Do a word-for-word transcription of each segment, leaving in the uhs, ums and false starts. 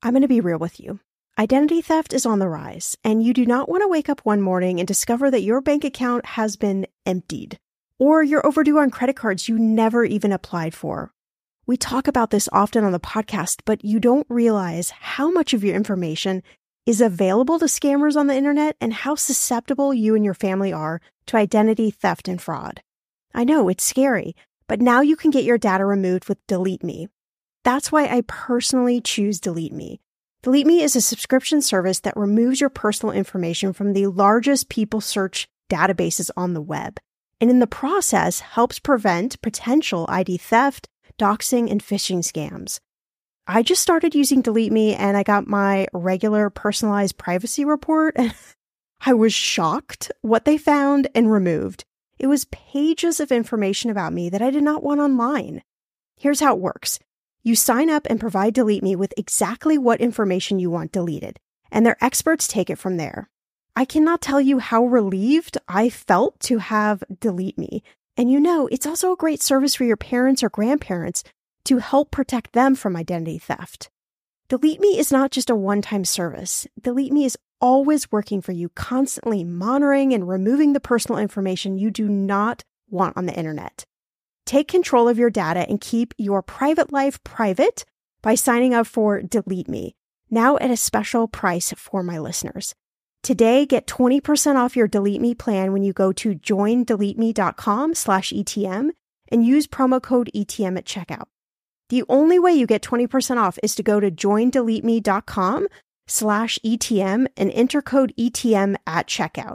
I'm going to be real with you. Identity theft is on the rise, and you do not want to wake up one morning and discover that your bank account has been emptied, or you're overdue on credit cards you never even applied for. We talk about this often on the podcast, but you don't realize how much of your information is available to scammers on the internet and how susceptible you and your family are to identity theft and fraud. I know, it's scary, but now you can get your data removed with Delete Me. That's why I personally choose Delete Me. Delete Me is a subscription service that removes your personal information from the largest people search databases on the web, and in the process helps prevent potential I D theft, doxing, and phishing scams. I just started using Delete Me and I got my regular personalized privacy report and I was shocked what they found and removed. It was pages of information about me that I did not want online. Here's how it works. You sign up and provide Delete Me with exactly what information you want deleted, and their experts take it from there. I cannot tell you how relieved I felt to have Delete Me. And you know, it's also a great service for your parents or grandparents to help protect them from identity theft. Delete Me is not just a one-time service. Delete Me is always working for you, constantly monitoring and removing the personal information you do not want on the internet. Take control of your data and keep your private life private by signing up for Delete Me, now at a special price for my listeners. Today, get twenty percent off your Delete Me plan when you go to joindeleteme.com slash ETM and use promo code E T M at checkout. The only way you get twenty percent off is to go to joindeleteme.com slash ETM and enter code E T M at checkout.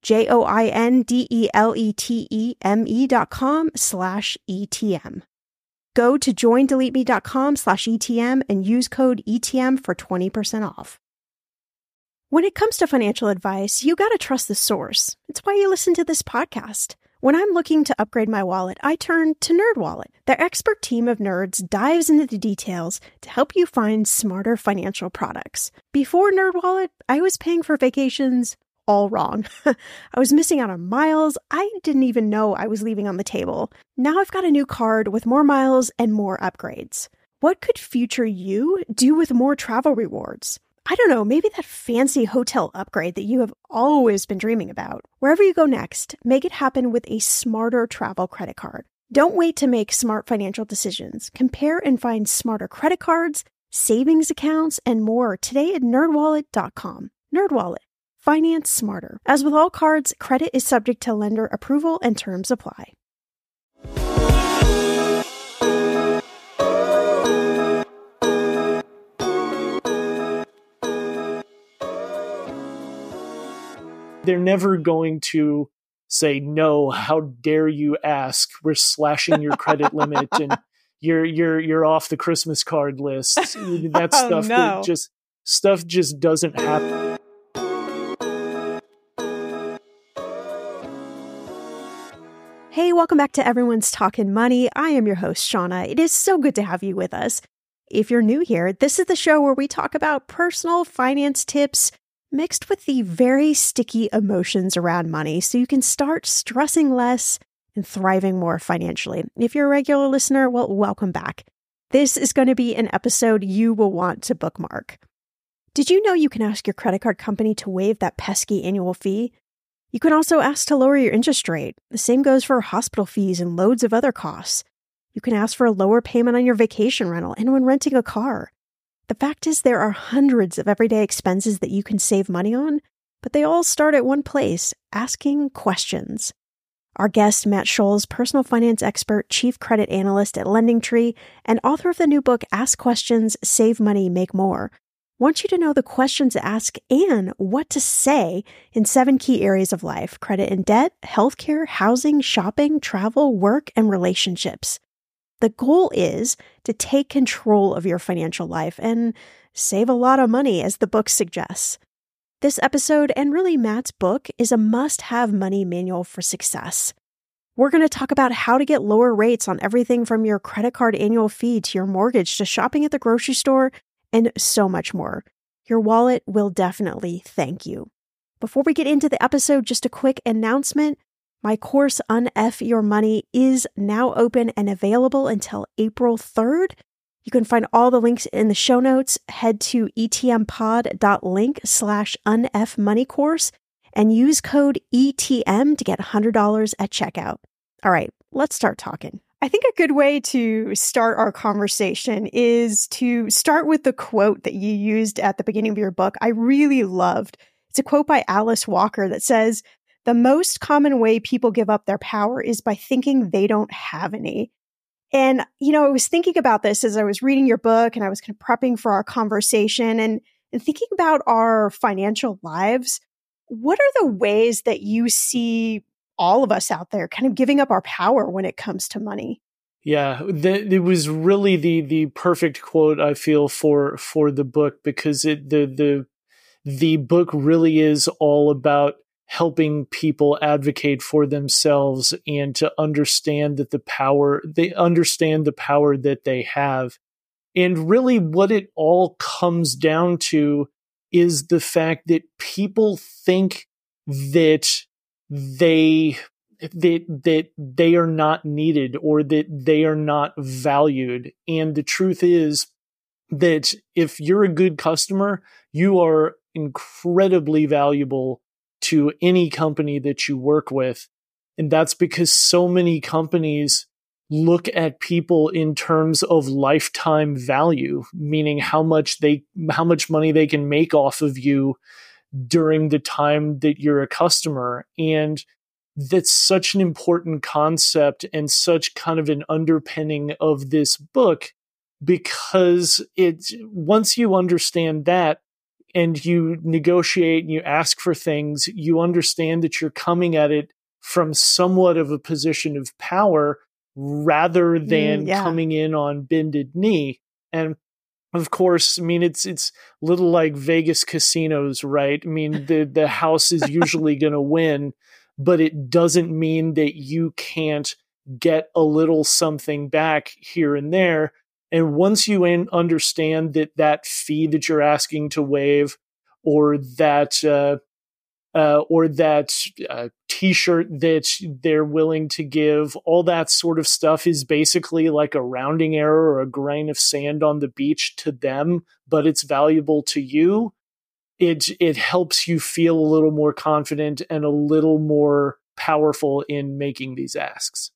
J-O-I-N-D-E-L-E-T-E-M-E dot com slash E-T-M. Go to joindeleteme.com slash ETM and use code E T M for twenty percent off. When it comes to financial advice, you got to trust the source. It's why you listen to this podcast. When I'm looking to upgrade my wallet, I turn to NerdWallet. Their expert team of nerds dives into the details to help you find smarter financial products. Before NerdWallet, I was paying for vacations all wrong. I was missing out on miles I didn't even know I was leaving on the table. Now I've got a new card with more miles and more upgrades. What could future you do with more travel rewards? I don't know, maybe that fancy hotel upgrade that you have always been dreaming about. Wherever you go next, make it happen with a smarter travel credit card. Don't wait to make smart financial decisions. Compare and find smarter credit cards, savings accounts, and more today at nerd wallet dot com. NerdWallet. Finance smarter. As with all cards, credit is subject to lender approval and terms apply. They're never going to say, no, how dare you ask? We're slashing your credit limit and you're you're you're off the Christmas card list. That oh, stuff no. that just stuff just doesn't happen. Hey, welcome back to Everyone's Talking Money. I am your host, Shauna. It is so good to have you with us. If you're new here, this is the show where we talk about personal finance tips mixed with the very sticky emotions around money so you can start stressing less and thriving more financially. If you're a regular listener, well, welcome back. This is going to be an episode you will want to bookmark. Did you know you can ask your credit card company to waive that pesky annual fee? You can also ask to lower your interest rate. The same goes for hospital fees and loads of other costs. You can ask for a lower payment on your vacation rental and when renting a car. The fact is there are hundreds of everyday expenses that you can save money on, but they all start at one place, asking questions. Our guest, Matt Scholes, personal finance expert, chief credit analyst at LendingTree, and author of the new book, Ask Questions, Save Money, Make More, wants you to know the questions to ask and what to say in seven key areas of life: credit and debt, healthcare, housing, shopping, travel, work, and relationships. The goal is to take control of your financial life and save a lot of money, as the book suggests. This episode, and really Matt's book, is a must-have money manual for success. We're going to talk about how to get lower rates on everything from your credit card annual fee to your mortgage to shopping at the grocery store and so much more. Your wallet will definitely thank you. Before we get into the episode, just a quick announcement. My course, Un-F Your Money, is now open and available until April third. You can find all the links in the show notes. Head to etmpod.link slash unfmoneycourse and use code E T M to get one hundred dollars at checkout. All right, let's start talking. I think a good way to start our conversation is to start with the quote that you used at the beginning of your book. I really loved. It's a quote by Alice Walker that says, "The most common way people give up their power is by thinking they don't have any." And, you know, I was thinking about this as I was reading your book and I was kind of prepping for our conversation and, and thinking about our financial lives. What are the ways that you see all of us out there kind of giving up our power when it comes to money? Yeah, the, it was really the the perfect quote, I feel, for for the book, because it the the the book really is all about helping people advocate for themselves and to understand that the power, they understand the power that they have. And really what it all comes down to is the fact that people think that they, that, that they are not needed or that they are not valued. And the truth is that if you're a good customer, you are incredibly valuable to any company that you work with. And that's because so many companies look at people in terms of lifetime value, meaning how much they, how much money they can make off of you during the time that you're a customer. And that's such an important concept and such kind of an underpinning of this book, because it's, once you understand that, and you negotiate and you ask for things, you understand that you're coming at it from somewhat of a position of power rather than mm, yeah. coming in on bended knee. And of course, I mean, it's it's little like Vegas casinos, right? I mean, the, the house is usually going to win, but it doesn't mean that you can't get a little something back here and there. And once you in, understand that that fee that you're asking to waive, or that uh, uh, or that uh, T-shirt that they're willing to give, all that sort of stuff is basically like a rounding error or a grain of sand on the beach to them, but it's valuable to you. It it helps you feel a little more confident and a little more powerful in making these asks.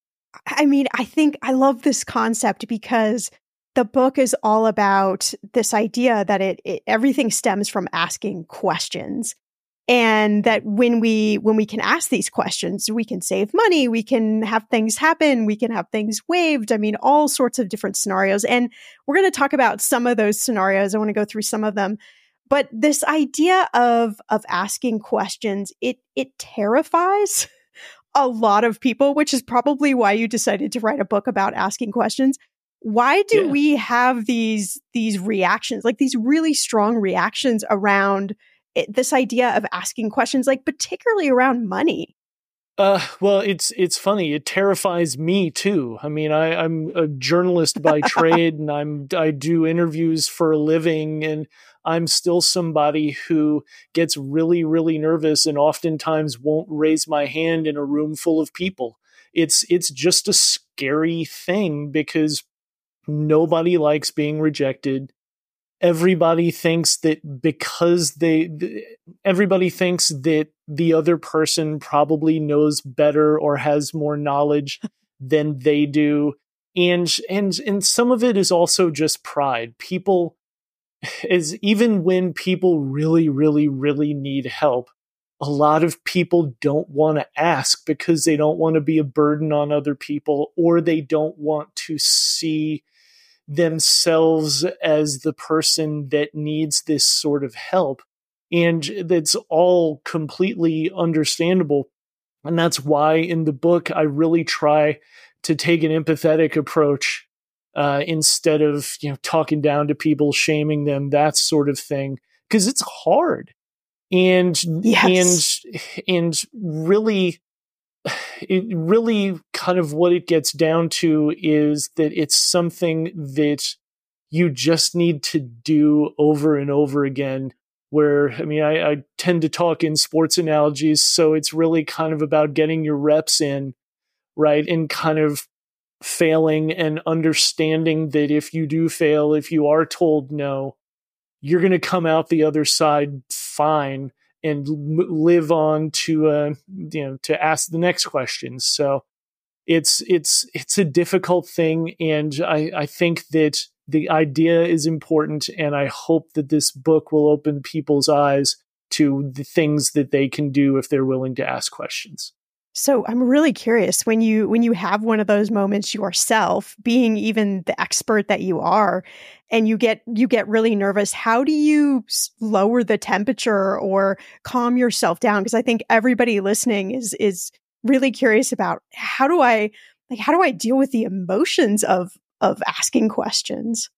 I mean, I think I love this concept because the book is all about this idea that it, it everything stems from asking questions, and that when we when we can ask these questions, we can save money, we can have things happen, we can have things waived. I mean, all sorts of different scenarios, and we're going to talk about some of those scenarios. I want to go through some of them, but this idea of of asking questions, it it terrifies a lot of people, which is probably why you decided to write a book about asking questions. Why do yeah. we have these these reactions, like these really strong reactions around it, this idea of asking questions, like particularly around money? Uh, well, it's it's funny. It terrifies me too. I mean, I, I'm a journalist by trade, and I'm I do interviews for a living, and I'm still somebody who gets really, really nervous and oftentimes won't raise my hand in a room full of people. It's it's just a scary thing because nobody likes being rejected. Everybody thinks that because they, everybody thinks that the other person probably knows better or has more knowledge than they do. And, and, and some of it is also just pride. People, is even when people really, really, really need help, a lot of people don't want to ask because they don't want to be a burden on other people, or they don't want to see themselves as the person that needs this sort of help. And that's all completely understandable. And that's why in the book, I really try to take an empathetic approach uh, instead of, you know, talking down to people, shaming them, that sort of thing, because it's hard. And, yes. and, and really, it really kind of what it gets down to is that it's something that you just need to do over and over again. Where, I mean, I, I tend to talk in sports analogies, so it's really kind of about getting your reps in, right? And kind of failing and understanding that if you do fail, if you are told no, you're going to come out the other side fine and l- live on to, uh, you know, to ask the next questions. So it's, it's, it's a difficult thing. And I, I think that the idea is important. And I hope that this book will open people's eyes to the things that they can do if they're willing to ask questions. So I'm really curious, when you when you have one of those moments yourself, being even the expert that you are, and you get you get really nervous, how do you lower the temperature or calm yourself down? Because I think everybody listening is is really curious about how do I like how do I deal with the emotions of of asking questions?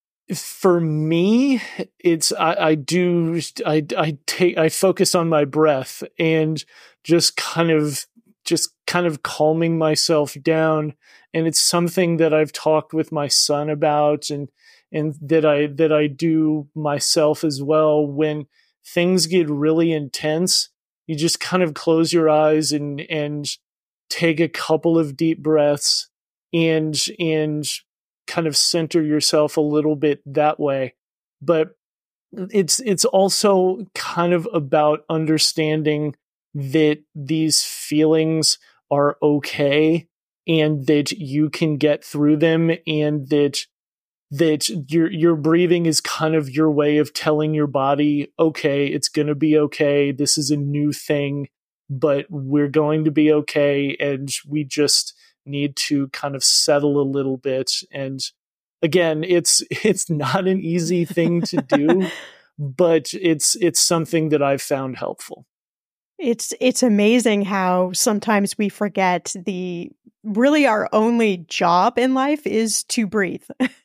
For me, it's I, I do I I take I focus on my breath and just kind of just kind of calming myself down. And it's something that I've talked with my son about, and and that I that I do myself as well. When things get really intense, you just kind of close your eyes and and take a couple of deep breaths and and kind of center yourself a little bit that way. But it's it's also kind of about understanding that these feelings are okay and that you can get through them, and that that your your breathing is kind of your way of telling your body, okay, it's going to be okay. This is a new thing, but we're going to be okay, and we just need to kind of settle a little bit. And again, it's it's not an easy thing to do, but it's it's something that I've found helpful. It's it's amazing how sometimes we forget the really our only job in life is to breathe.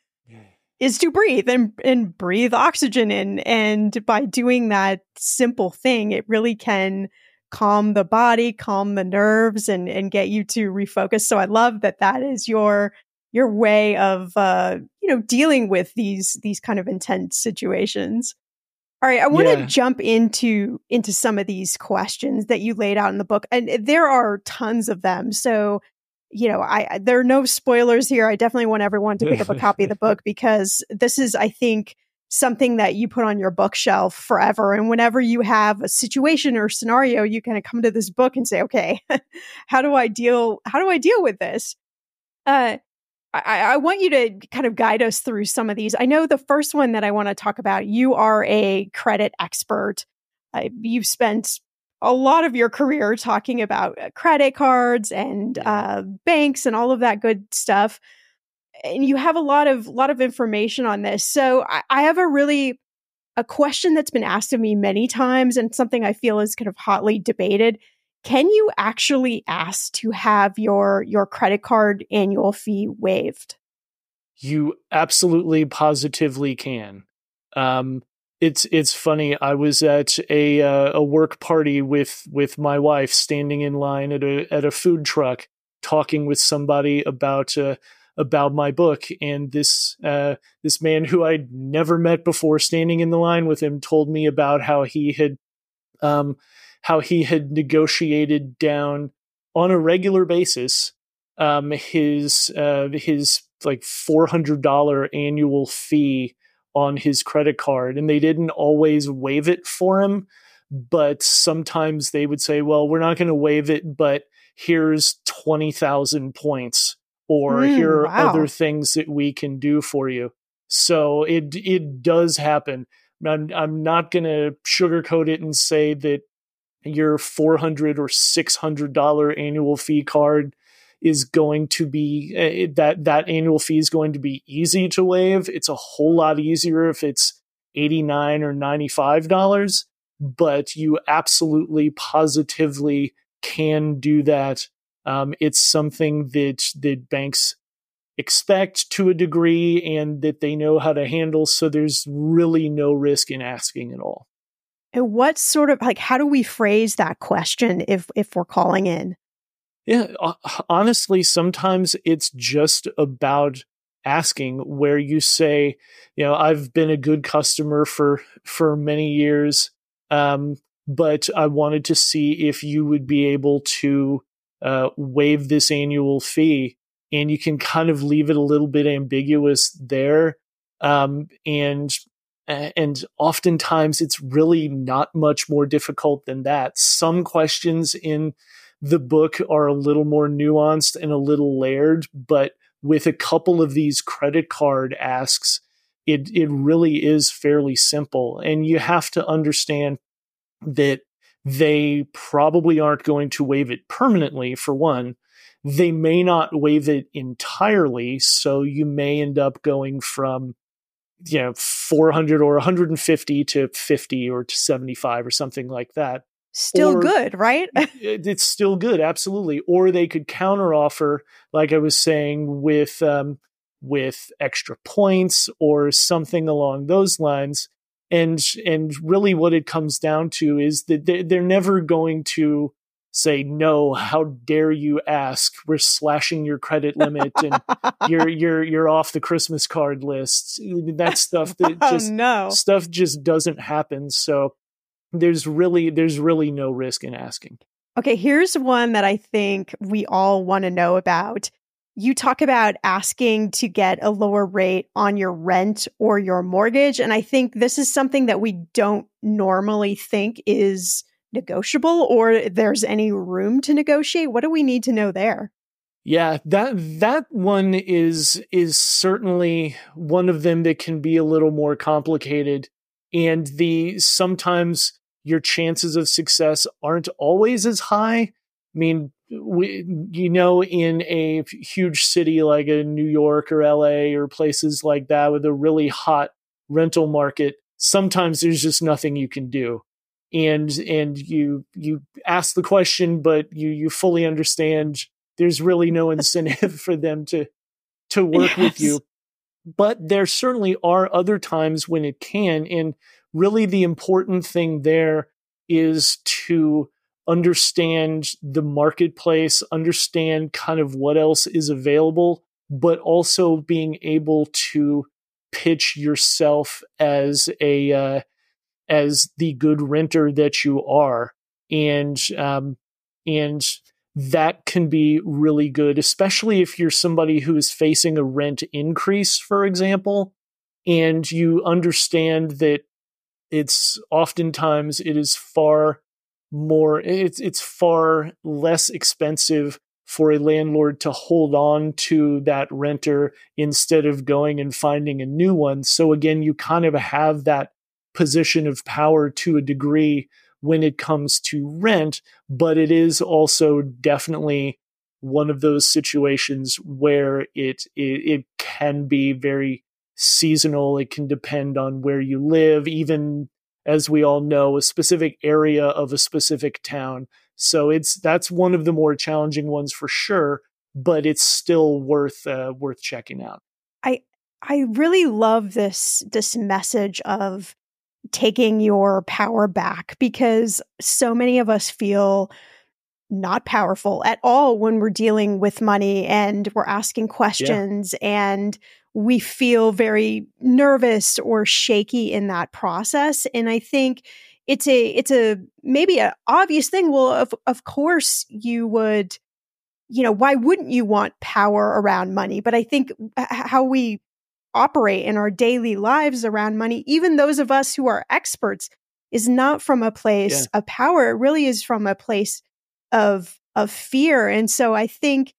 is to breathe and and breathe oxygen in. And by doing that simple thing, it really can calm the body, calm the nerves, and and get you to refocus. So I love that that is your your way of uh, you know, dealing with these these kind of intense situations. All right, I want to Yeah. jump into into some of these questions that you laid out in the book, and there are tons of them. So, you know, I, I there are no spoilers here. I definitely want everyone to pick up a copy of the book, because this is, I think, something that you put on your bookshelf forever. And whenever you have a situation or scenario, you kind of come to this book and say, "Okay, how do I deal? How do I deal with this?" Uh, I, I want you to kind of guide us through some of these. I know the first one that I want to talk about, you are a credit expert. Uh, you've spent a lot of your career talking about uh, credit cards and Yeah. uh, banks and all of that good stuff. And you have a lot of lot of information on this. So I, I have a really a question that's been asked of me many times, and something I feel is kind of hotly debated. Can you actually ask to have your your credit card annual fee waived? You absolutely positively can. Um, it's it's funny. I was at a uh, a work party with with my wife, standing in line at a at a food truck, talking with somebody about uh, about my book, and this uh, this man who I'd never met before, standing in the line with him, told me about how he had um, how he had negotiated down on a regular basis um, his uh, his like four hundred dollars annual fee on his credit card. And they didn't always waive it for him, but sometimes they would say, well, we're not going to waive it, but here's twenty thousand points, or Mm, here are wow. other things that we can do for you. So it it does happen. I'm, I'm not going to sugarcoat it and say that your four hundred dollars or six hundred dollars annual fee card is going to be uh, that that annual fee is going to be easy to waive. It's a whole lot easier if it's eighty-nine dollars or ninety-five dollars, but you absolutely positively can do that. Um, it's something that that banks expect to a degree, and that they know how to handle. So there's really no risk in asking at all. And what sort of like how do we phrase that question if if we're calling in? Yeah, honestly, sometimes it's just about asking, where you say, you know, I've been a good customer for for many years, um, but I wanted to see if you would be able to uh, waive this annual fee. and you can kind of leave it a little bit ambiguous there. Um, and and oftentimes it's really not much more difficult than that. Some questions in the book are a little more nuanced and a little layered, but with a couple of these credit card asks, it it really is fairly simple. And you have to understand that they probably aren't going to waive it permanently, for one. They may not waive it entirely, so you may end up going from, you know, four hundred or one hundred fifty to fifty or to seventy-five or something like that. Still Or good, right? it- it's still good, absolutely. Or they could counteroffer, like I was saying, with um, with extra points or something along those lines. And and really, what it comes down to is that they- they're never going to say, no, how dare you ask? We're slashing your credit limit and you're you're you're off the Christmas card list. That stuff that Oh just no. stuff just doesn't happen. So there's really there's really no risk in asking. Okay, here's one that I think we all want to know about. You talk about asking to get a lower rate on your rent or your mortgage. And I think this is something that we don't normally think is negotiable or there's any room to negotiate. What do we need to know there? Yeah, that that one is is certainly one of them that can be a little more complicated. And the sometimes your chances of success aren't always as high. I mean, we, you know, in a huge city like a New York or L A or places like that with a really hot rental market, sometimes there's just nothing you can do. And and you you ask the question, but you you fully understand there's really no incentive for them to to work Yes. with you. But there certainly are other times when it can. And really the important thing there is to understand the marketplace, understand kind of what else is available, but also being able to pitch yourself as a uh, as the good renter that you are. And um, and that can be really good, especially if you're somebody who is facing a rent increase, for example, and you understand that it's oftentimes it is far more, it's it's far less expensive for a landlord to hold on to that renter instead of going and finding a new one. So again, you kind of have that position of power to a degree when it comes to rent, but it is also definitely one of those situations where it, it it can be very seasonal. It can depend on where you live, even as we all know, a specific area of a specific town. So it's that's one of the more challenging ones for sure, but it's still worth uh, worth checking out. I I really love this this message of taking your power back, because so many of us feel not powerful at all when we're dealing with money and we're asking questions, yeah. and we feel very nervous or shaky in that process. And I think it's a it's a maybe an obvious thing. Well, of of course you would, you know, why wouldn't you want power around money? But I think how we operate in our daily lives around money, even those of us who are experts, is not from a place yeah. of power. It really is from a place of of fear. And so I think,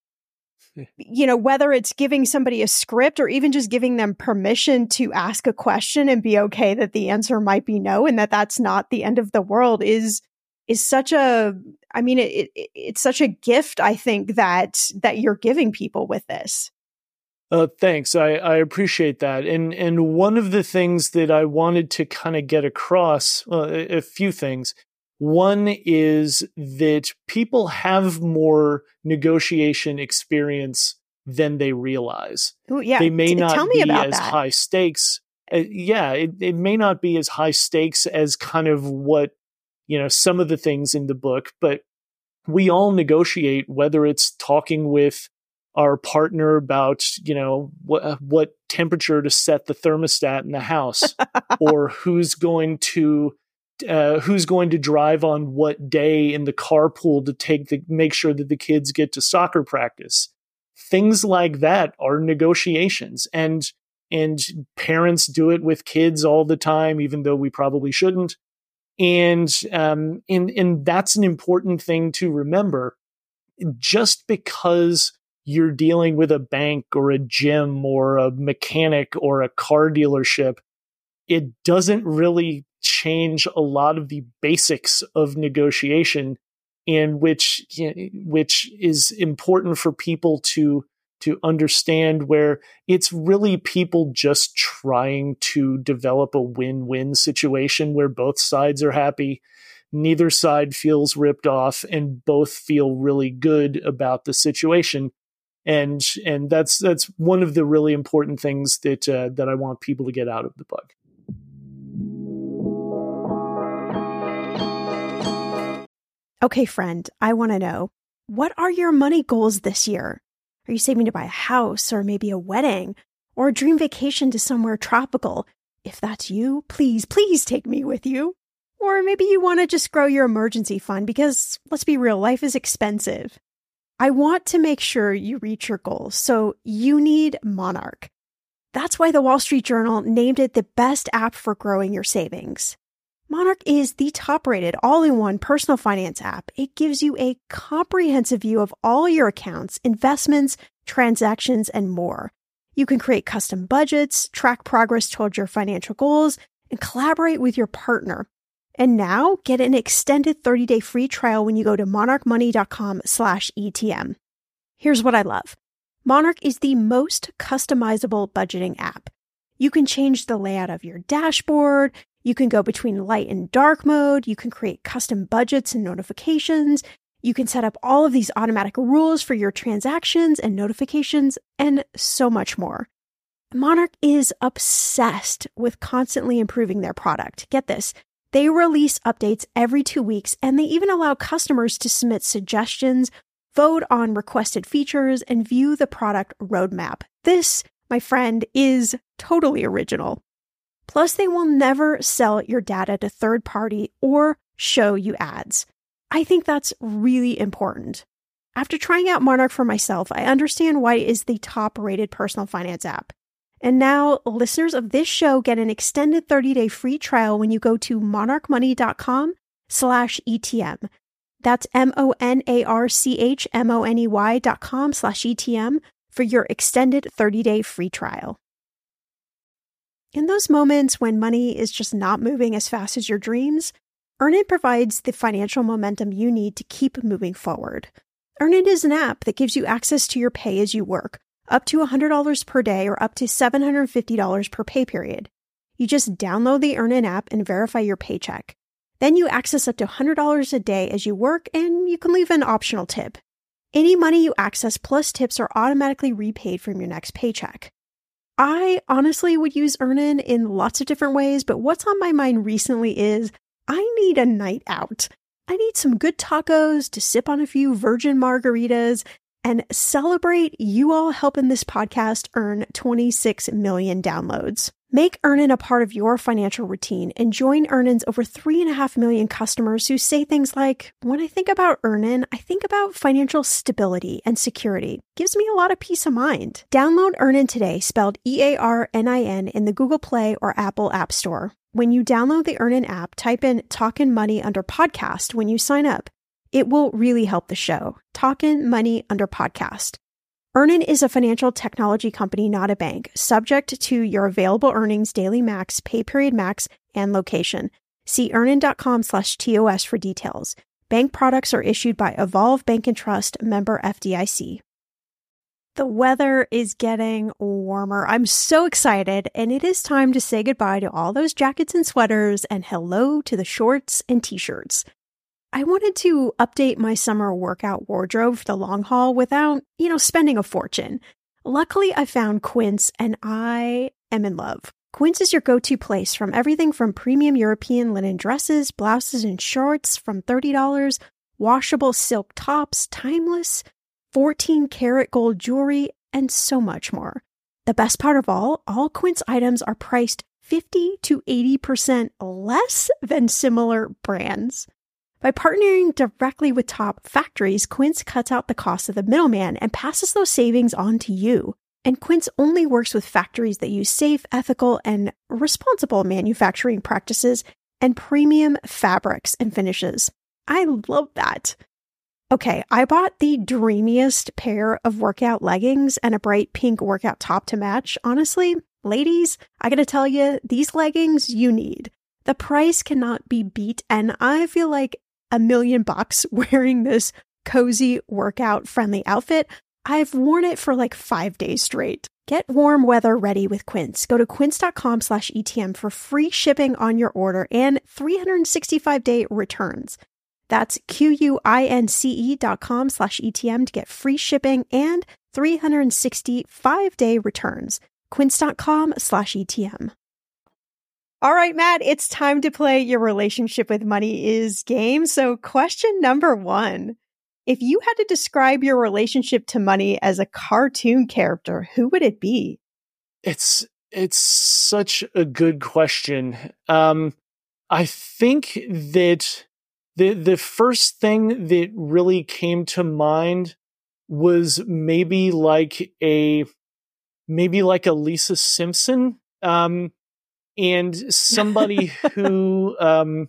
you know, whether it's giving somebody a script or even just giving them permission to ask a question and be okay that the answer might be no, and that that's not the end of the world, is is such a, I mean, it, it it's such a gift, I think, that that you're giving people with this. Uh, thanks. I, I appreciate that. And and one of the things that I wanted to kind of get across, uh, a, a few things. One is that people have more negotiation experience than they realize. Ooh, yeah. They may T- not tell me be about as that. high stakes. Uh, yeah, it, it may not be as high stakes as kind of what, you know, some of the things in the book, but we all negotiate, whether it's talking with our partner about, you know, what what temperature to set the thermostat in the house, or who's going to uh, who's going to drive on what day in the carpool to take the make sure that the kids get to soccer practice. things like that are negotiations. And and parents do it with kids all the time, even though we probably shouldn't. And um, and and that's an important thing to remember. Just because you're dealing with a bank or a gym or a mechanic or a car dealership, it doesn't really change a lot of the basics of negotiation, and which which is important for people to to understand, where it's really people just trying to develop a win-win situation where both sides are happy, neither side feels ripped off, and both feel really good about the situation. And and that's that's one of the really important things that uh, that I want people to get out of the book. Okay, friend, I want to know, what are your money goals this year? Are you saving to buy a house, or maybe a wedding, or a dream vacation to somewhere tropical? If that's you, please, please take me with you. Or maybe you want to just grow your emergency fund because, let's be real, life is expensive. I want to make sure you reach your goals, so you need Monarch. That's why the Wall Street Journal named it the best app for growing your savings. Monarch is the top-rated all-in-one personal finance app. It gives you a comprehensive view of all your accounts, investments, transactions, and more. You can create custom budgets, track progress towards your financial goals, and collaborate with your partner. And now, get an extended thirty-day free trial when you go to monarchmoney.com slash ETM. Here's what I love. Monarch is the most customizable budgeting app. You can change the layout of your dashboard. You can go between light and dark mode. You can create custom budgets and notifications. You can set up all of these automatic rules for your transactions and notifications, and so much more. Monarch is obsessed with constantly improving their product. Get this. They release updates every two weeks, and they even allow customers to submit suggestions, vote on requested features, and view the product roadmap. This, my friend, is totally original. Plus, they will never sell your data to third party or show you ads. I think that's really important. After trying out Monarch for myself, I understand why it is the top-rated personal finance app. And now, listeners of this show get an extended thirty-day free trial when you go to monarchmoney.com slash ETM. That's M-O-N-A-R-C-H-M-O-N-E-Y dot com slash ETM for your extended thirty-day free trial. In those moments when money is just not moving as fast as your dreams, Earnin provides the financial momentum you need to keep moving forward. Earnin is an app that gives you access to your pay as you work, up to one hundred dollars per day or up to seven hundred fifty dollars per pay period. You just download the Earnin app and verify your paycheck. Then you access up to one hundred dollars a day as you work, and you can leave an optional tip. Any money you access plus tips are automatically repaid from your next paycheck. I honestly would use Earnin in lots of different ways, but what's on my mind recently is I need a night out. I need some good tacos to sip on a few virgin margaritas and celebrate you all helping this podcast earn twenty-six million downloads. Make Earnin a part of your financial routine and join Earnin's over three and a half million customers who say things like, when I think about Earnin, I think about financial stability and security. Gives me a lot of peace of mind. Download Earnin today, spelled E A R N I N, in the Google Play or Apple App Store. When you download the Earnin app, type in Talkin' Money under podcast when you sign up. It will really help the show. Talkin' Money under podcast. Earnin is a financial technology company, not a bank, subject to your available earnings, daily max, pay period max, and location. See earnin.com slash TOS for details. Bank products are issued by Evolve Bank and Trust, member F D I C. The weather is getting warmer. I'm so excited, and it is time to say goodbye to all those jackets and sweaters and hello to the shorts and t-shirts. I wanted to update my summer workout wardrobe for the long haul without, you know, spending a fortune. Luckily, I found Quince, and I am in love. Quince is your go-to place from everything from premium European linen dresses, blouses, and shorts from thirty dollars, washable silk tops, timeless, fourteen karat gold jewelry, and so much more. The best part of all, all Quince items are priced fifty to eighty percent less than similar brands. By partnering directly with top factories, Quince cuts out the cost of the middleman and passes those savings on to you. And Quince only works with factories that use safe, ethical, and responsible manufacturing practices and premium fabrics and finishes. I love that. Okay, I bought the dreamiest pair of workout leggings and a bright pink workout top to match. Honestly, ladies, I gotta tell you, these leggings you need. The price cannot be beat, and I feel like a million bucks wearing this cozy workout friendly outfit. I've worn it for like five days straight. Get warm weather ready with Quince. Go to quince.com slash ETM for free shipping on your order and three hundred sixty-five day returns. That's Q-U-I-N-C-E dot com slash ETM to get free shipping and three hundred sixty-five day returns. Quince.com slash ETM. All right, Matt, it's time to play Your Relationship with Money Is game. So question number one. If you had to describe your relationship to money as a cartoon character, who would it be? It's it's such a good question. Um, I think that the the first thing that really came to mind was maybe like a maybe like a Lisa Simpson, um, and somebody who. Um,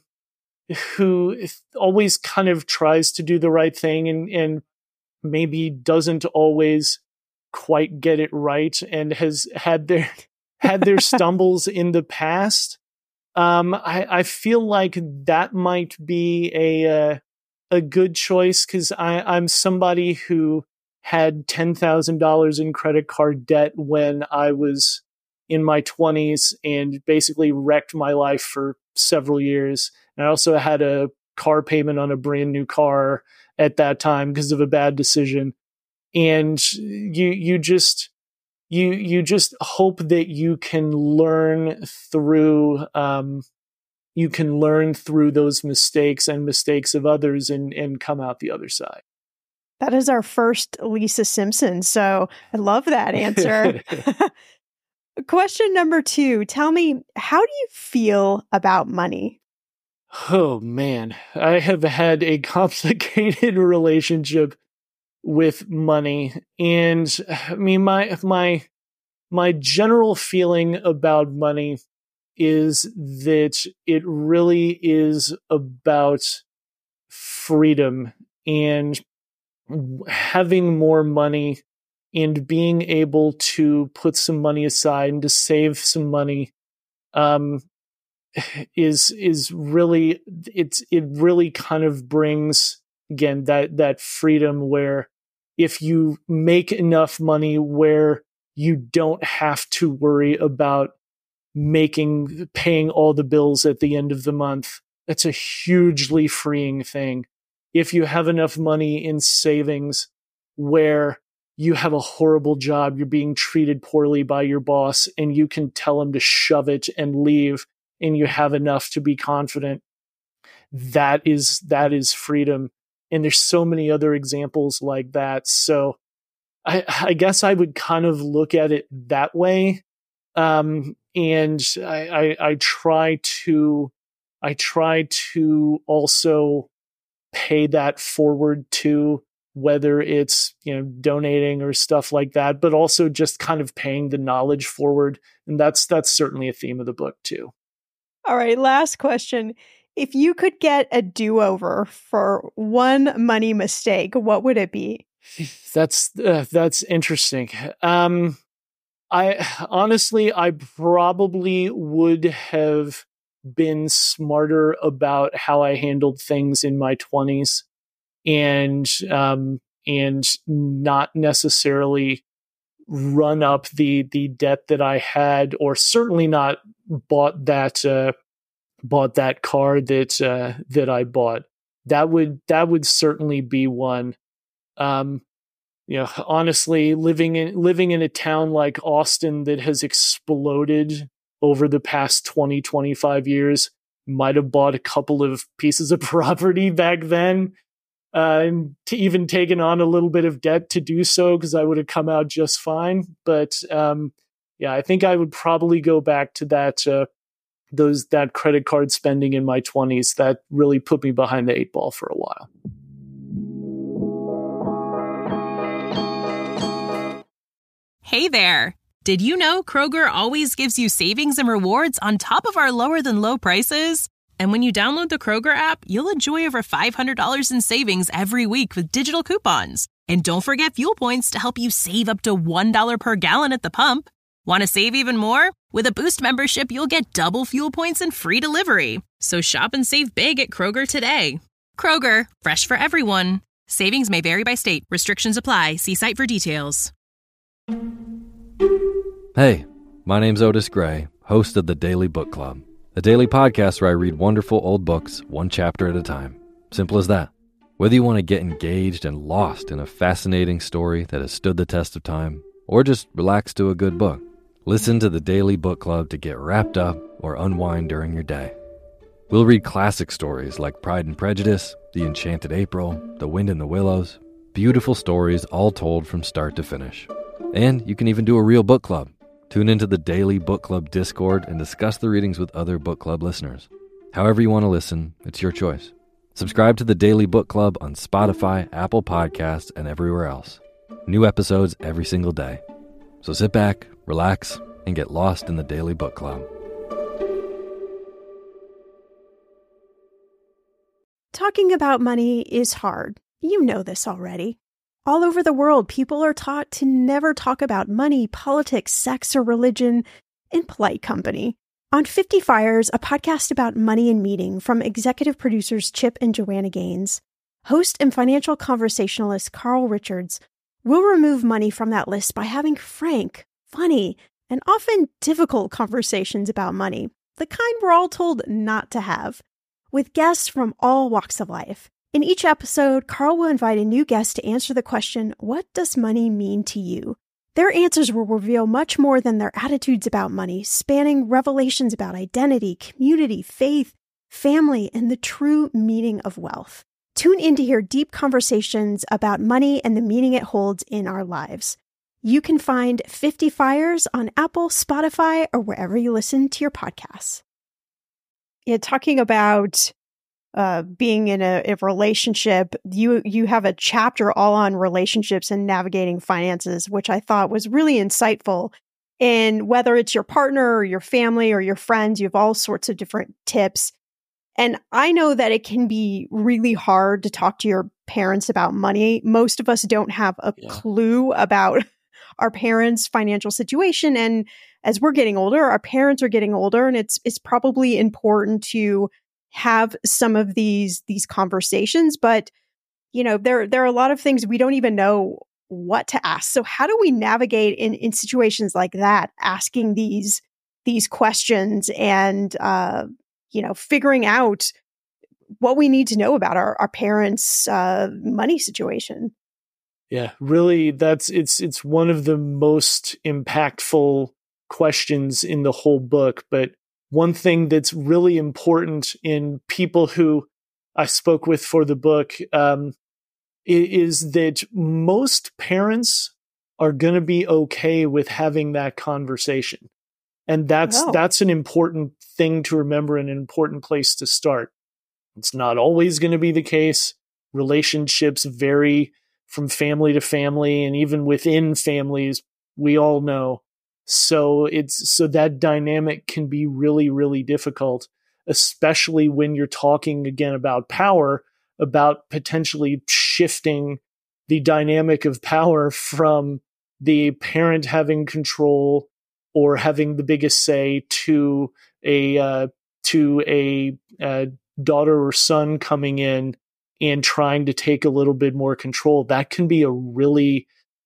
who always kind of tries to do the right thing and, and maybe doesn't always quite get it right and has had their had their stumbles in the past. Um, I, I feel like that might be a uh, a good choice because I'm somebody who had ten thousand dollars in credit card debt when I was in my twenties and basically wrecked my life for several years. And I also had a car payment on a brand new car at that time because of a bad decision. And you, you just, you, you just hope that you can learn through, um, you can learn through those mistakes and mistakes of others and, and come out the other side. That is our first Lisa Simpson. So I love that answer. Question number two. Tell me, how do you feel about money? Oh, man. I have had a complicated relationship with money. And I mean, my, my, my general feeling about money is that it really is about freedom and having more money and being able to put some money aside and to save some money, um, is, is really, it's, it really kind of brings, again, that, that freedom where if you make enough money where you don't have to worry about making, paying all the bills at the end of the month, that's a hugely freeing thing. If you have enough money in savings where you have a horrible job, you're being treated poorly by your boss, and you can tell him to shove it and leave, and you have enough to be confident, that is, that is freedom. And there's so many other examples like that. So I, I guess I would kind of look at it that way. Um, and I, I, I try to, I try to also pay that forward too, whether it's, you know, donating or stuff like that, but also just kind of paying the knowledge forward. And that's, that's certainly a theme of the book too. All right. Last question. If you could get a do-over for one money mistake, what would it be? That's, uh, that's interesting. Um, I honestly, I probably would have been smarter about how I handled things in my twenties and, um, and not necessarily run up the, the debt that I had, or certainly not bought that, uh, bought that car that, uh, that I bought. That would, that would certainly be one. Um, you know, honestly, living in, living in a town like Austin that has exploded over the past twenty, twenty-five years, might have bought a couple of pieces of property back then, uh, and to even taken on a little bit of debt to do so, because I would have come out just fine. But um, yeah, I think I would probably go back to that, uh, those that credit card spending in my twenties, that really put me behind the eight ball for a while. Hey there. Did you know Kroger always gives you savings and rewards on top of our lower than low prices? And when you download the Kroger app, you'll enjoy over five hundred dollars in savings every week with digital coupons. And don't forget fuel points to help you save up to one dollar per gallon at the pump. Want to save even more? With a Boost membership, you'll get double fuel points and free delivery. So shop and save big at Kroger today. Kroger, fresh for everyone. Savings may vary by state. Restrictions apply. See site for details. Hey, my name's Otis Gray, host of the Daily Book Club, a daily podcast where I read wonderful old books one chapter at a time. Simple as that. Whether you want to get engaged and lost in a fascinating story that has stood the test of time, or just relax to a good book, listen to the Daily Book Club to get wrapped up or unwind during your day. We'll read classic stories like Pride and Prejudice, The Enchanted April, The Wind in the Willows, beautiful stories all told from start to finish. And you can even do a real book club. Tune into the Daily Book Club Discord and discuss the readings with other book club listeners. However you want to listen, it's your choice. Subscribe to the Daily Book Club on Spotify, Apple Podcasts, and everywhere else. New episodes every single day. So sit back, relax, and get lost in the Daily Book Club. Talking about money is hard. You know this already. All over the world, people are taught to never talk about money, politics, sex, or religion in polite company. On fifty Fires, a podcast about money and meeting from executive producers Chip and Joanna Gaines, host and financial conversationalist Carl Richards will remove money from that list by having frank, funny, and often difficult conversations about money, the kind we're all told not to have, with guests from all walks of life. In each episode, Carl will invite a new guest to answer the question, what does money mean to you? Their answers will reveal much more than their attitudes about money, spanning revelations about identity, community, faith, family, and the true meaning of wealth. Tune in to hear deep conversations about money and the meaning it holds in our lives. You can find fifty Fires on Apple, Spotify, or wherever you listen to your podcasts. Yeah, talking about Uh, being in a, a relationship, you you have a chapter all on relationships and navigating finances, which I thought was really insightful. And whether it's your partner or your family or your friends, you have all sorts of different tips. And I know that it can be really hard to talk to your parents about money. Most of us don't have a yeah. clue about our parents' financial situation. And as we're getting older, our parents are getting older, and it's it's probably important to have some of these these conversations, but you know, there there are a lot of things we don't even know what to ask. So how do we navigate in in situations like that, asking these these questions and uh, you know, figuring out what we need to know about our our parents' uh, money situation? Yeah, really, that's it's it's one of the most impactful questions in the whole book, but one thing that's really important in people who I spoke with for the book um, is that most parents are going to be okay with having that conversation. And that's oh. that's an important thing to remember and an important place to start. It's not always going to be the case. Relationships vary from family to family, and even within families, we all know. So it's so that dynamic can be really, really difficult, especially when you're talking again about power, about potentially shifting the dynamic of power from the parent having control or having the biggest say to a uh, to a uh, daughter or son coming in and trying to take a little bit more control. That can be a really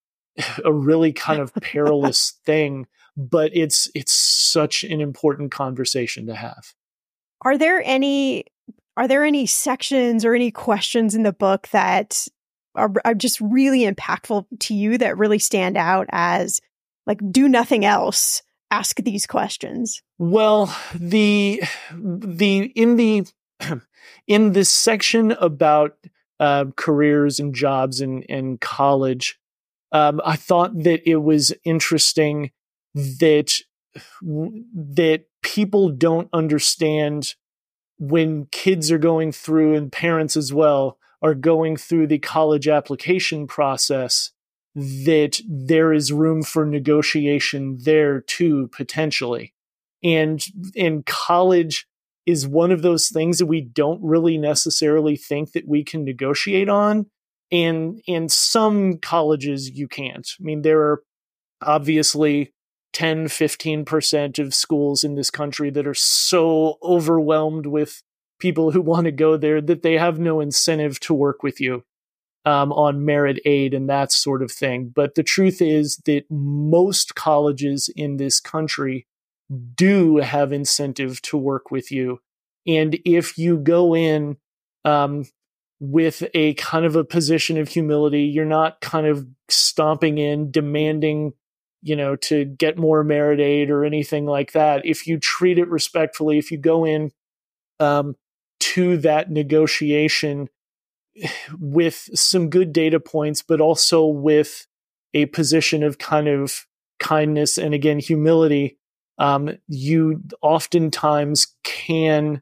a really kind of perilous thing, but it's it's such an important conversation to have. Are there any are there any sections or any questions in the book that are, are just really impactful to you, that really stand out as like, do nothing else, ask these questions? Well, the the in the in this section about uh, careers and jobs and and college, Um, I thought that it was interesting that that people don't understand when kids are going through, and parents as well, are going through the college application process, that there is room for negotiation there too, potentially. And, and college is one of those things that we don't really necessarily think that we can negotiate on. And in some colleges, you can't. I mean, there are obviously ten, fifteen percent of schools in this country that are so overwhelmed with people who want to go there that they have no incentive to work with you um, on merit aid and that sort of thing. But the truth is that most colleges in this country do have incentive to work with you. And if you go in um, with a kind of a position of humility, you're not kind of stomping in, demanding, you know, to get more merit aid or anything like that. If you treat it respectfully, if you go in um, to that negotiation with some good data points, but also with a position of kind of kindness and, again, humility, um, you oftentimes can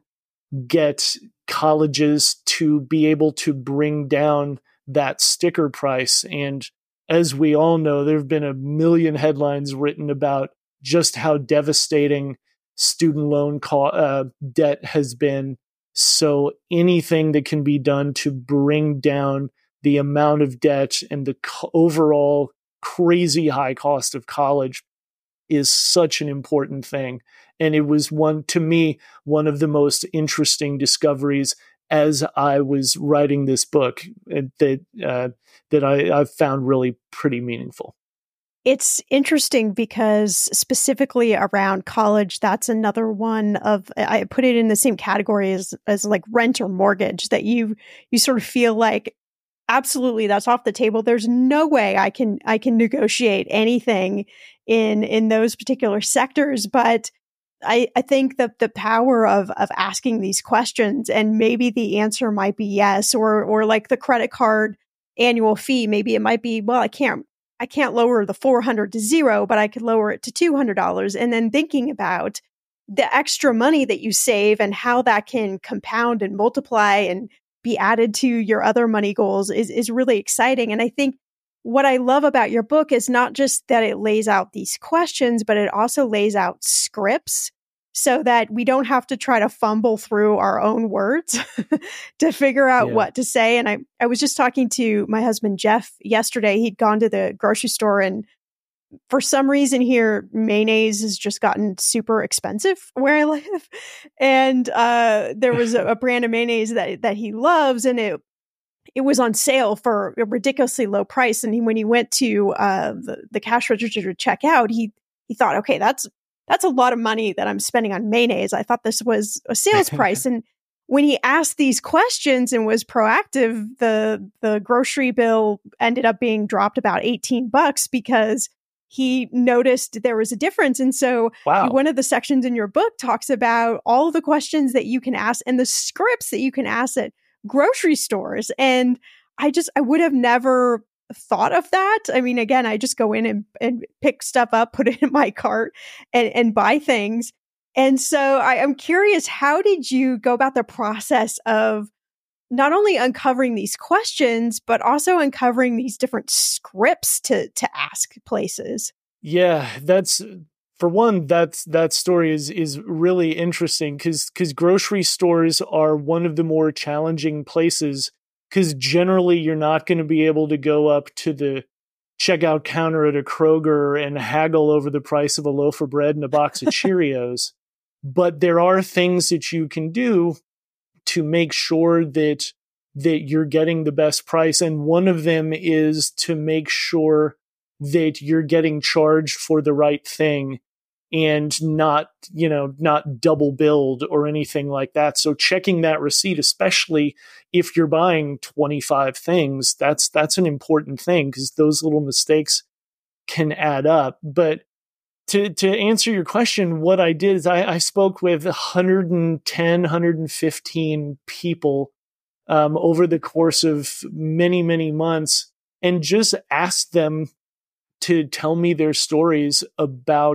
get colleges to be able to bring down that sticker price. And as we all know, there have been a million headlines written about just how devastating student loan co- uh, debt has been. So anything that can be done to bring down the amount of debt and the co- overall crazy high cost of college is such an important thing. And it was one, to me, one of the most interesting discoveries as I was writing this book that uh, that I, I've found really pretty meaningful. It's interesting because specifically around college, that's another one of, I put it in the same category as, as like rent or mortgage, that you, you sort of feel like, absolutely, that's off the table. There's no way I can, I can negotiate anything in, in those particular sectors. But I, I think that the power of, of asking these questions, and maybe the answer might be yes, or, or like the credit card annual fee, maybe it might be, well, I can't, I can't lower the four hundred to zero, but I could lower it to two hundred dollars. And then thinking about the extra money that you save and how that can compound and multiply and be added to your other money goals is, is really exciting. And I think what I love about your book is not just that it lays out these questions, but it also lays out scripts so that we don't have to try to fumble through our own words to figure out Yeah. what to say. And I, I was just talking to my husband, Jeff, yesterday. He'd gone to the grocery store, and for some reason here, mayonnaise has just gotten super expensive where I live. And uh, there was a, a brand of mayonnaise that, that he loves, and it it was on sale for a ridiculously low price. And he, when he went to uh, the, the cash register to check out, he he thought, okay, that's that's a lot of money that I'm spending on mayonnaise. I thought this was a sales price. And when he asked these questions and was proactive, the the grocery bill ended up being dropped about eighteen bucks because he noticed there was a difference. And so Wow. one of the sections in your book talks about all the questions that you can ask and the scripts that you can ask at grocery stores. And I just, I would have never thought of that. I mean, again, I just go in and, and pick stuff up, put it in my cart and, and buy things. And so I, I'm curious, how did you go about the process of not only uncovering these questions, but also uncovering these different scripts to, to ask places? Yeah, that's, for one, that's, that story is, is really interesting because, because grocery stores are one of the more challenging places, because generally you're not going to be able to go up to the checkout counter at a Kroger and haggle over the price of a loaf of bread and a box of Cheerios. But there are things that you can do to make sure that that you're getting the best price. And one of them is to make sure that you're getting charged for the right thing and not, you know, not double billed or anything like that. So checking that receipt, especially if you're buying twenty-five things, that's that's an important thing because those little mistakes can add up. But To to answer your question, what I did is I, I spoke with one hundred ten, one hundred fifteen people um, over the course of many, many months and just asked them to tell me their stories about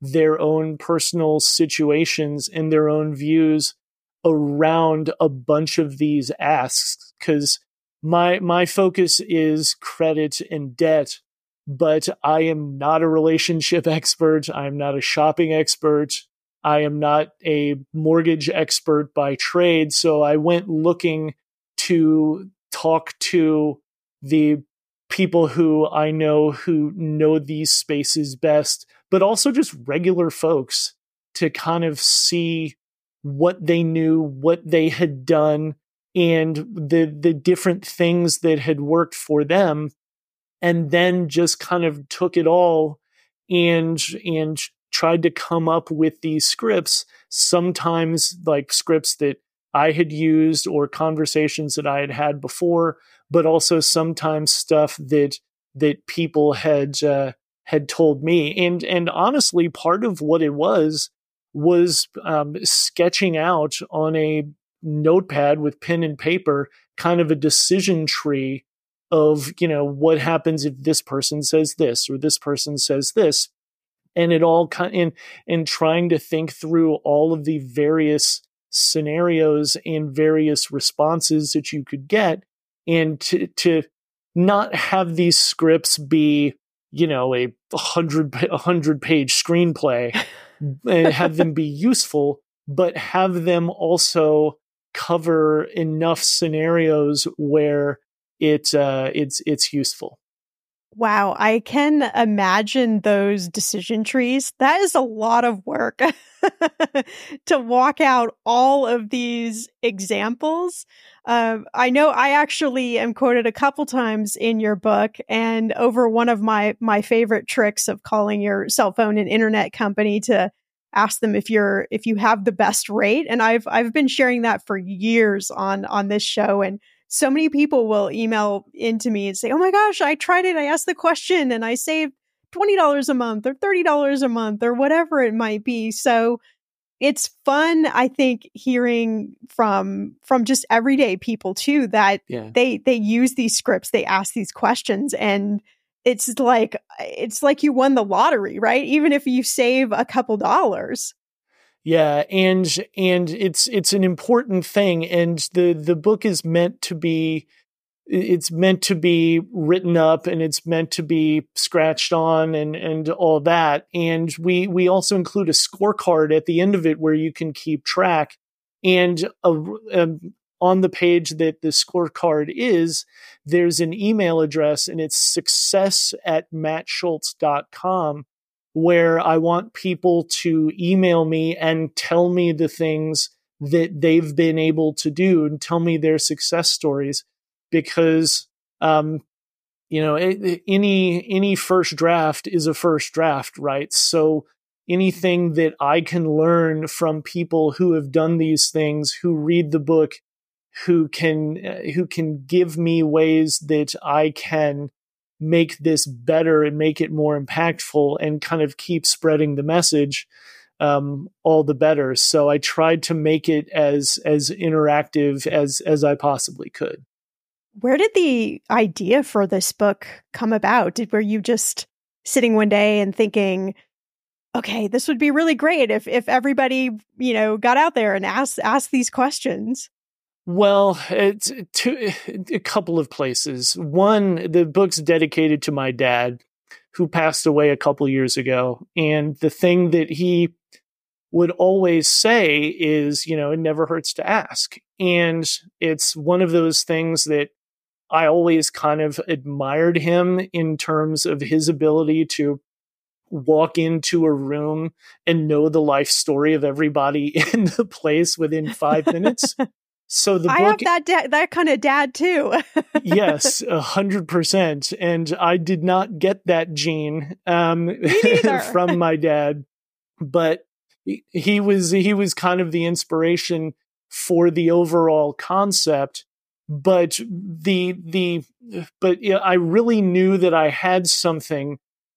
their own personal situations and their own views around a bunch of these asks. Because my my focus is credit and debt, but I am not a relationship expert. I'm not a shopping expert. I am not a mortgage expert by trade. So I went looking to talk to the people who I know who know these spaces best, but also just regular folks to kind of see what they knew, what they had done, and the the different things that had worked for them, and then just kind of took it all and and tried to come up with these scripts, sometimes like scripts that I had used or conversations that I had had before, but also sometimes stuff that that people had uh, had told me. And and honestly, part of what it was was um, sketching out on a notepad with pen and paper, kind of a decision tree of, you know, what happens if this person says this or this person says this. And it all kind in in trying to think through all of the various scenarios and various responses that you could get, and to to not have these scripts be, you know, a hundred a hundred page screenplay, and have them be useful, but have them also cover enough scenarios where it uh, it's it's useful. Wow, I can imagine those decision trees. That is a lot of work to walk out all of these examples. Um, I know I actually am quoted a couple times in your book, and over one of my my favorite tricks of calling your cell phone an internet company to ask them if you're if you have the best rate. And I've I've been sharing that for years on on this show, and so many people will email into me and say, oh my gosh, I tried it. I asked the question and I saved twenty dollars a month or thirty dollars a month or whatever it might be. So it's fun, I think, hearing from from just everyday people too, that yeah. they they use these scripts, they ask these questions, and it's like it's like you won the lottery, right? Even if you save a couple dollars. Yeah, and and it's it's an important thing, and the the book is meant to be it's meant to be written up, and it's meant to be scratched on and and all that. And we we also include a scorecard at the end of it where you can keep track. And a, um, on the page that the scorecard is, there's an email address, and it's success at matt schultz dot com. Where I want people to email me and tell me the things that they've been able to do and tell me their success stories. Because, um, you know, it, any any first draft is a first draft, right? So anything that I can learn from people who have done these things, who read the book, who can uh, who can give me ways that I can make this better and make it more impactful and kind of keep spreading the message, um, all the better. So I tried to make it as as interactive as as I possibly could. Where did the idea for this book come about? Did, were you just sitting one day and thinking, okay, this would be really great if if everybody, you know, got out there and asked asked these questions? Well, it's two, a couple of places. One, the book's dedicated to my dad, who passed away a couple years ago. And the thing that he would always say is, you know, it never hurts to ask. And it's one of those things that I always kind of admired him in terms of his ability to walk into a room and know the life story of everybody in the place within five minutes. So the book, I have that da- that kind of dad too. Yes, a hundred percent. And I did not get that gene um, from my dad, but he was he was kind of the inspiration for the overall concept. But the the but yeah, I really knew that I had something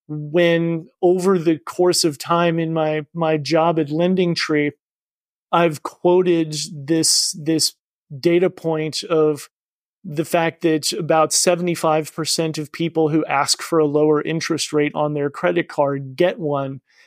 when, over the course of time in my my job at LendingTree, I've quoted this this. data point of the fact that about seventy-five percent of people who ask for a lower interest rate on their credit card get one.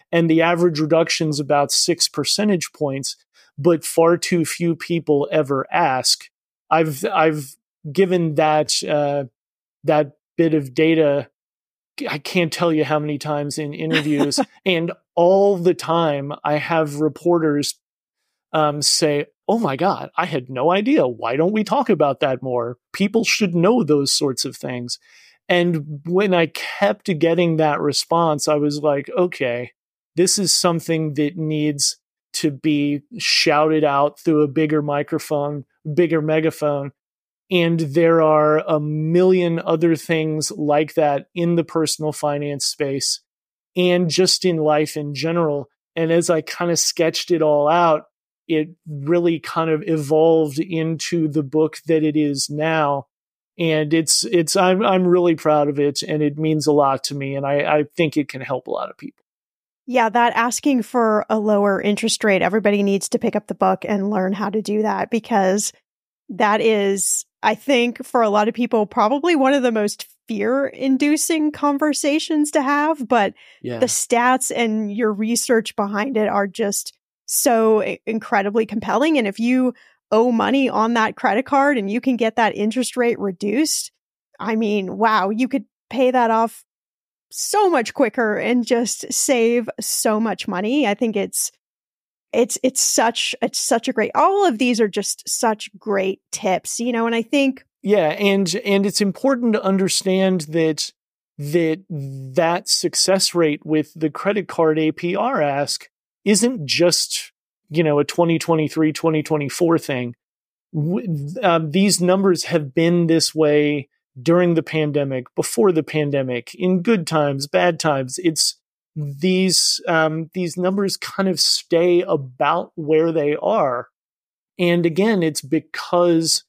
and the average reduction is about six percentage points, but far too few people ever ask. I've I've given that uh, that bit of data, I can't tell you how many times in interviews, and all the time I have reporters um, say, "Oh my God, I had no idea. Why don't we talk about that more? People should know those sorts of things." And when I kept getting that response, I was like, okay, this is something that needs to be shouted out through a bigger microphone, bigger megaphone. And there are a million other things like that in the personal finance space and just in life in general. And as I kind of sketched it all out, it really kind of evolved into the book that it is now. And it's, it's, I'm, I'm really proud of it, and it means a lot to me. And I, I think it can help a lot of people. Yeah, that asking for a lower interest rate, everybody needs to pick up the book and learn how to do that, because that is, I think, for a lot of people, probably one of the most fear-inducing conversations to have. But yeah. The stats and your research behind it are just so incredibly compelling. And if you owe money on that credit card and you can get that interest rate reduced, I mean, wow, you could pay that off so much quicker and just save so much money. I think it's it's it's such it's such a great, all of these are just such great tips, you know, and I think yeah, and and it's important to understand that that that success rate with the credit card A P R ask isn't just, you know, a twenty twenty-three, twenty twenty-four thing. Um, these numbers have been this way during the pandemic, before the pandemic, in good times, bad times. It's these, um, these numbers kind of stay about where they are. And again, it's because,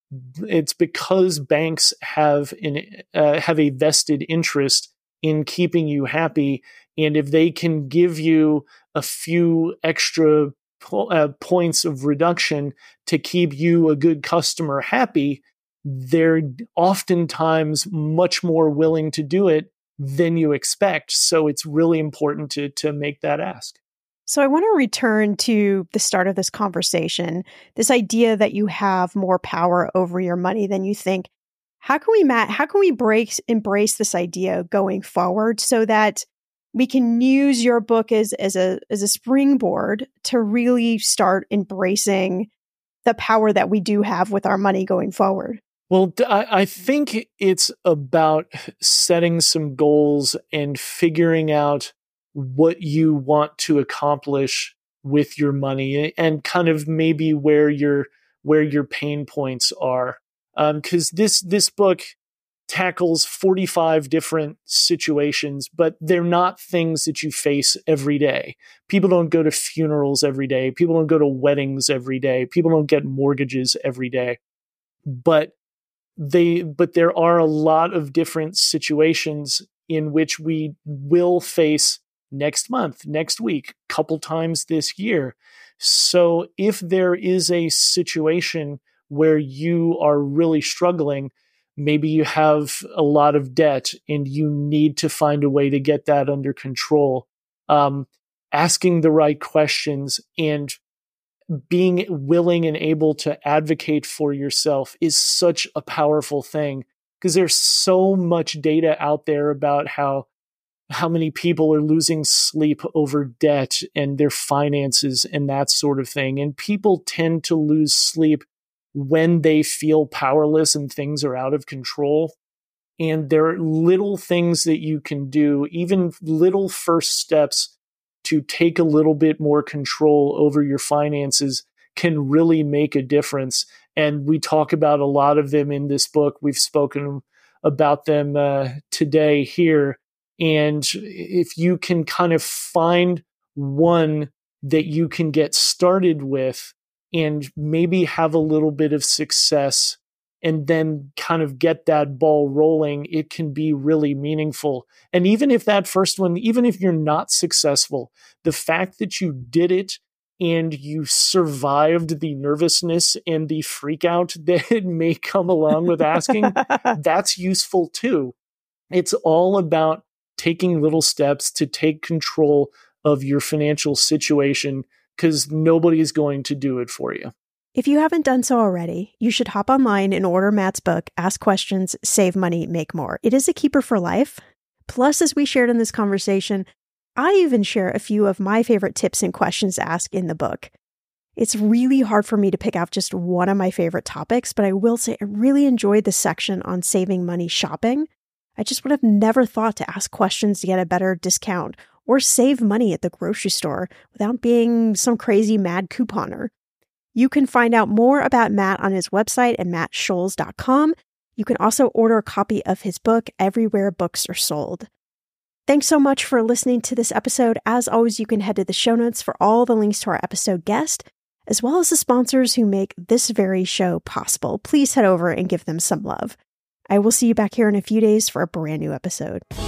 it's because banks have an, uh, have a vested interest in keeping you happy. And if they can give you a few extra Uh, points of reduction to keep you, a good customer, happy, they're oftentimes much more willing to do it than you expect. So it's really important to to make that ask. So I want to return to the start of this conversation, this idea that you have more power over your money than you think. How can we, Matt, how can we break, embrace this idea going forward so that we can use your book as, as a as a springboard to really start embracing the power that we do have with our money going forward? Well, I, I think it's about setting some goals and figuring out what you want to accomplish with your money, and kind of maybe where your where your pain points are. Um, 'cause this this book tackles forty-five different situations, but they're not things that you face every day. People don't go to funerals every day. People don't go to weddings every day. People don't get mortgages every day. But they, but there are a lot of different situations in which we will face next month, next week, couple times this year. So if there is a situation where you are really struggling, maybe you have a lot of debt and you need to find a way to get that under control. Um, asking the right questions and being willing and able to advocate for yourself is such a powerful thing, because there's so much data out there about how how many people are losing sleep over debt and their finances and that sort of thing. And people tend to lose sleep when they feel powerless and things are out of control. And there are little things that you can do, even little first steps to take a little bit more control over your finances can really make a difference. And we talk about a lot of them in this book. We've spoken about them uh, today here. And if you can kind of find one that you can get started with and maybe have a little bit of success and then kind of get that ball rolling, it can be really meaningful. And even if that first one, even if you're not successful, the fact that you did it and you survived the nervousness and the freak out that may come along with asking, that's useful too. It's all about taking little steps to take control of your financial situation, because nobody's going to do it for you. If you haven't done so already, you should hop online and order Matt's book, Ask Questions, Save Money, Make More. It is a keeper for life. Plus, as we shared in this conversation, I even share a few of my favorite tips and questions to ask in the book. It's really hard for me to pick out just one of my favorite topics, but I will say I really enjoyed the section on saving money shopping. I just would have never thought to ask questions to get a better discount or save money at the grocery store without being some crazy mad couponer. You can find out more about Matt on his website at matt scholes dot com. You can also order a copy of his book everywhere books are sold. Thanks so much for listening to this episode. As always, you can head to the show notes for all the links to our episode guest, as well as the sponsors who make this very show possible. Please head over and give them some love. I will see you back here in a few days for a brand new episode.